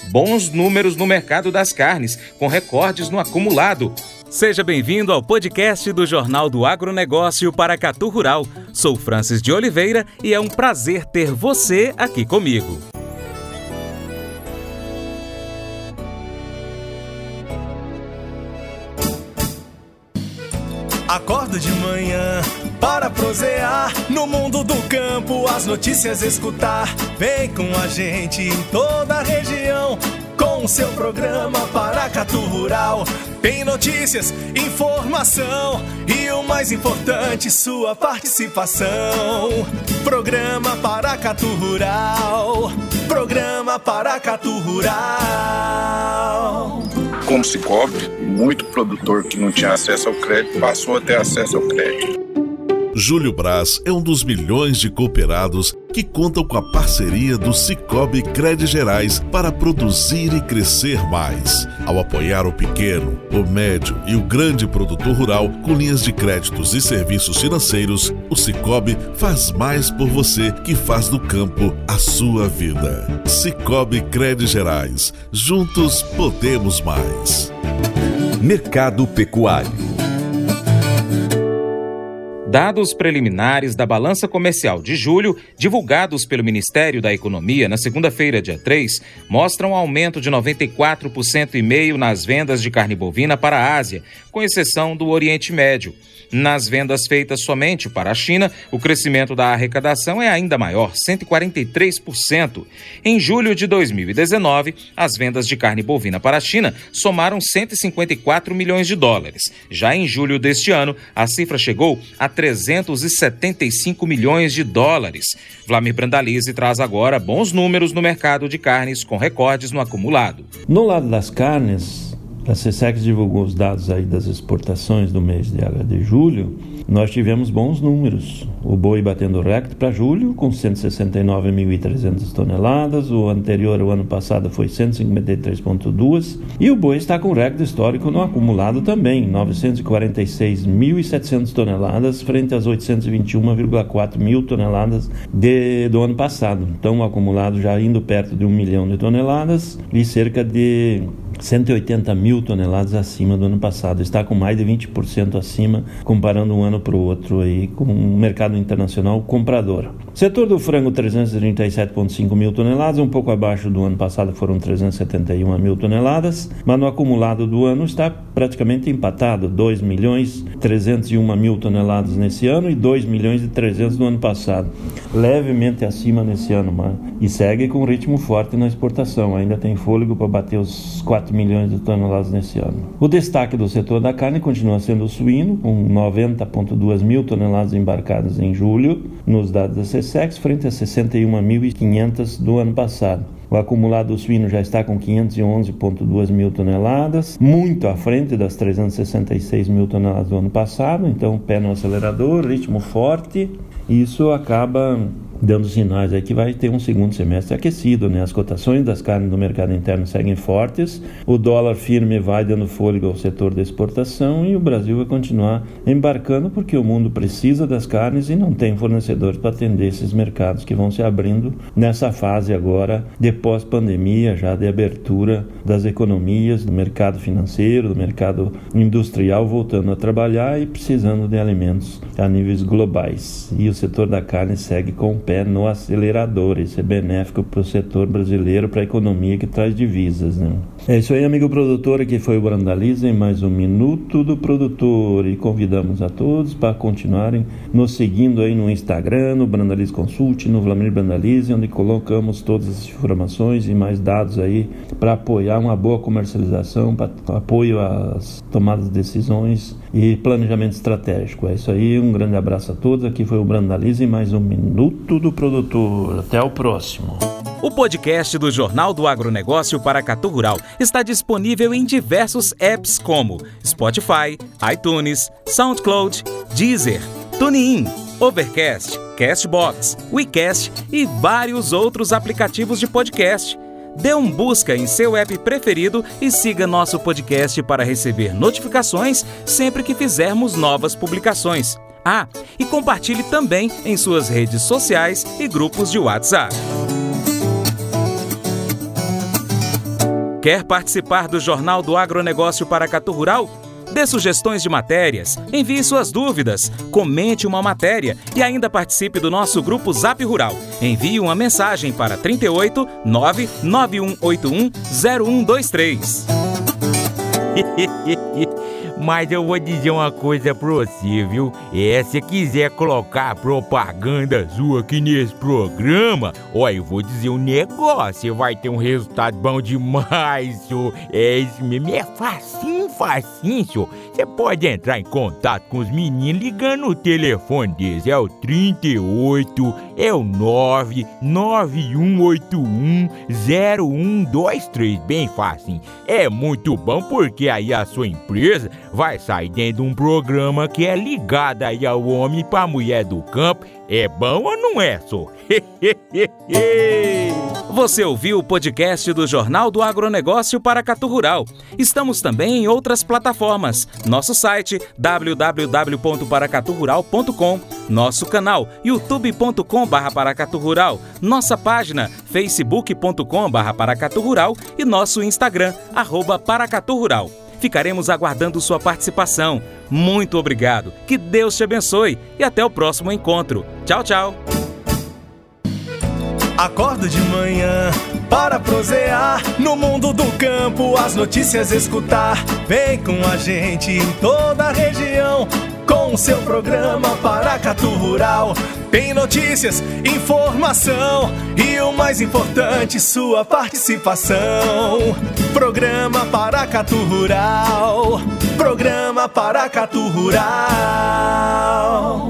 bons números no mercado das carnes, com recordes no acumulado. Seja bem-vindo ao podcast do Jornal do Agronegócio Paracatu Rural. Sou Francis de Oliveira e é um prazer ter você aqui comigo. Acordo de manhã para prosear no mundo do campo, as notícias escutar. Vem com a gente em toda a região com o seu programa Paracatu Rural. Tem notícias, informação e o mais importante, sua participação. Programa Paracatu Rural. Programa Paracatu Rural. Com o Cicobi, muito produtor que não tinha acesso ao crédito passou a ter acesso ao crédito. Júlio Braz é um dos milhões de cooperados que contam com a parceria do Cicobi Credigerais para produzir e crescer mais. Ao apoiar o pequeno, o médio e o grande produtor rural com linhas de créditos e serviços financeiros, o Cicobi faz mais por você que faz do campo a sua vida. Cicobi Credigerais. Juntos podemos mais. Mercado Pecuário. Dados preliminares da balança comercial de julho, divulgados pelo Ministério da Economia na segunda-feira, dia 3, mostram um aumento de 94,5% nas vendas de carne bovina para a Ásia, com exceção do Oriente Médio. Nas vendas feitas somente para a China, o crescimento da arrecadação é ainda maior, 143%. Em julho de 2019, as vendas de carne bovina para a China somaram 154 milhões de dólares. Já em julho deste ano, a cifra chegou a 375 milhões de dólares. Vlamir Brandalize traz agora bons números no mercado de carnes, com recordes no acumulado. No lado das carnes, a SECEX divulgou os dados aí das exportações do mês de julho. Nós tivemos bons números. O boi batendo recorde para julho, com 169.300 toneladas. O anterior, o ano passado, foi 153,2. E o boi está com recorde histórico no acumulado também, 946.700 toneladas, frente às 821,4 mil toneladas do ano passado. Então, o acumulado já indo perto de 1 milhão de toneladas e cerca de 180 mil toneladas acima do ano passado. Está com mais de 20% acima, comparando um ano para o outro aí, com o mercado internacional comprador. Setor do frango, 337,5 mil toneladas, um pouco abaixo do ano passado, foram 371 mil toneladas, mas no acumulado do ano está praticamente empatado, 2.301.000 toneladas nesse ano e 2.300.000 no ano passado. Levemente acima nesse ano, mas, e segue com um ritmo forte na exportação, ainda tem fôlego para bater os 4 milhões de toneladas nesse ano. O destaque do setor da carne continua sendo o suíno, com 90,2 mil toneladas embarcadas em julho, nos dados da SECEX, frente a 61.500 do ano passado. O acumulado do suíno já está com 511,2 mil toneladas, muito à frente das 366 mil toneladas do ano passado, então pé no acelerador, ritmo forte, e isso acaba dando sinais aí que vai ter um segundo semestre aquecido, né? As cotações das carnes no mercado interno seguem fortes, o dólar firme vai dando fôlego ao setor da exportação e o Brasil vai continuar embarcando porque o mundo precisa das carnes e não tem fornecedores para atender esses mercados que vão se abrindo nessa fase agora de pós-pandemia, já de abertura das economias, do mercado financeiro, do mercado industrial voltando a trabalhar e precisando de alimentos a níveis globais. E o setor da carne segue com o pé no acelerador. Isso é benéfico para o setor brasileiro, para a economia que traz divisas, né? É isso aí, amigo produtor, aqui foi o Brandalize em mais um Minuto do Produtor e convidamos a todos para continuarem nos seguindo aí no Instagram, no Brandalize Consult, no Vlamir Brandalize, onde colocamos todas as informações e mais dados aí para apoiar uma boa comercialização, para apoio às tomadas de decisões e planejamento estratégico. É isso aí, um grande abraço a todos, aqui foi o Brandalize em mais um Minuto do Produtor. Até o próximo. O podcast do Jornal do Agronegócio Paracatu Rural está disponível em diversos apps como Spotify, iTunes, SoundCloud, Deezer, TuneIn, Overcast, Castbox, WeCast e vários outros aplicativos de podcast. Dê um busca em seu app preferido e siga nosso podcast para receber notificações sempre que fizermos novas publicações. Ah, e compartilhe também em suas redes sociais e grupos de WhatsApp. Quer participar do Jornal do Agronegócio Paracatu Rural? Dê sugestões de matérias, envie suas dúvidas, comente uma matéria e ainda participe do nosso grupo Zap Rural. Envie uma mensagem para 38 99181 0123. Mas eu vou dizer uma coisa pra você, viu? Se quiser colocar propaganda sua aqui nesse programa, eu vou dizer um negócio, você vai ter um resultado bom demais, senhor. Isso mesmo, é facinho, senhor. Você pode entrar em contato com os meninos ligando o telefone deles, é o 38, é o 99181 0123, bem facinho. É muito bom porque aí a sua empresa vai sair dentro de um programa que é ligado aí ao homem para a mulher do campo. É bom ou não é, só? Você ouviu o podcast do Jornal do Agronegócio Paracatu Rural. Estamos também em outras plataformas. Nosso site www.paracaturural.com, nosso canal youtube.com/paracaturural, nossa página facebook.com/paracaturural e nosso Instagram @paracaturural. Ficaremos aguardando sua participação. Muito obrigado, que Deus te abençoe e até o próximo encontro. Tchau, tchau. Acordo de manhã para prosear no mundo do campo, as notícias escutar. Vem com a gente em toda a região com o seu programa Paracatu Rural. Tem notícias, informação e o mais importante, sua participação. Programa Paracatu Rural. Programa Paracatu Rural.